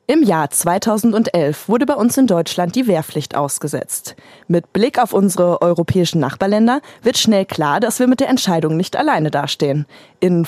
Im Jahr 2011 wurde bei uns in Deutschland die Wehrpflicht ausgesetzt. Mit Blick auf unsere europäischen Nachbarländer wird schnell klar, dass wir mit der Entscheidung nicht alleine dastehen. In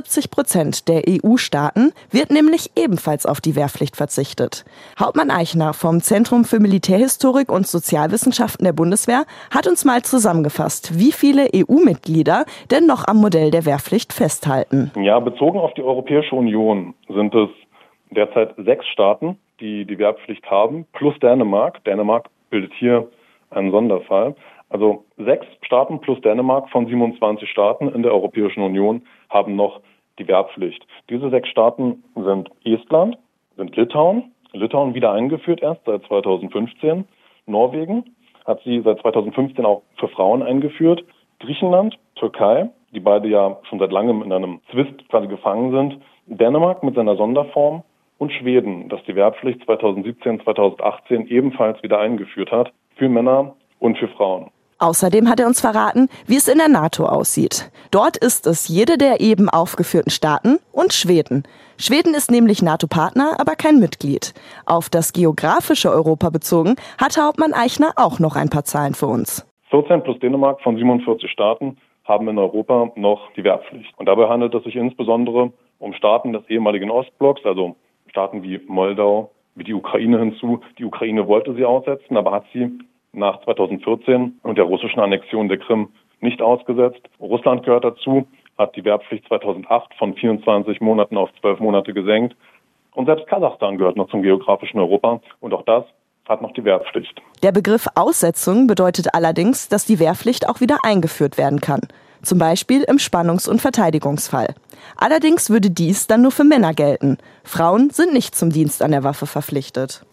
75% der EU-Staaten wird nämlich ebenfalls auf die Wehrpflicht verzichtet. Hauptmann Eichner vom Zentrum für Militärhistorik und Sozialwissenschaften der Bundeswehr hat uns mal zusammengefasst, wie viele EU-Mitglieder denn noch am Modell der Wehrpflicht festhalten. Ja, bezogen auf die Europäische Union sind es derzeit 6 Staaten, die die Wehrpflicht haben, plus Dänemark. Dänemark bildet hier einen Sonderfall. Also 6 Staaten plus Dänemark von 27 Staaten in der Europäischen Union haben noch die Wehrpflicht. Diese 6 Staaten sind Estland, sind Litauen wieder eingeführt erst seit 2015. Norwegen hat sie seit 2015 auch für Frauen eingeführt. Griechenland, Türkei, die beide ja schon seit langem in einem Zwist quasi gefangen sind. Dänemark mit seiner Sonderform. Und Schweden, das die Wehrpflicht 2017, 2018 ebenfalls wieder eingeführt hat, für Männer und für Frauen. Außerdem hat er uns verraten, wie es in der NATO aussieht. Dort ist es jede der eben aufgeführten Staaten und Schweden. Schweden ist nämlich NATO-Partner, aber kein Mitglied. Auf das geografische Europa bezogen hat Hauptmann Eichner auch noch ein paar Zahlen für uns. 14 plus Dänemark von 47 Staaten haben in Europa noch die Wehrpflicht. Und dabei handelt es sich insbesondere um Staaten des ehemaligen Ostblocks, also Staaten wie Moldau, wie die Ukraine hinzu. Die Ukraine wollte sie aussetzen, aber hat sie nach 2014 und der russischen Annexion der Krim nicht ausgesetzt. Russland gehört dazu, hat die Wehrpflicht 2008 von 24 Monaten auf 12 Monate gesenkt. Und selbst Kasachstan gehört noch zum geografischen Europa und auch das hat noch die Wehrpflicht. Der Begriff Aussetzung bedeutet allerdings, dass die Wehrpflicht auch wieder eingeführt werden kann. Zum Beispiel im Spannungs- und Verteidigungsfall. Allerdings würde dies dann nur für Männer gelten. Frauen sind nicht zum Dienst an der Waffe verpflichtet.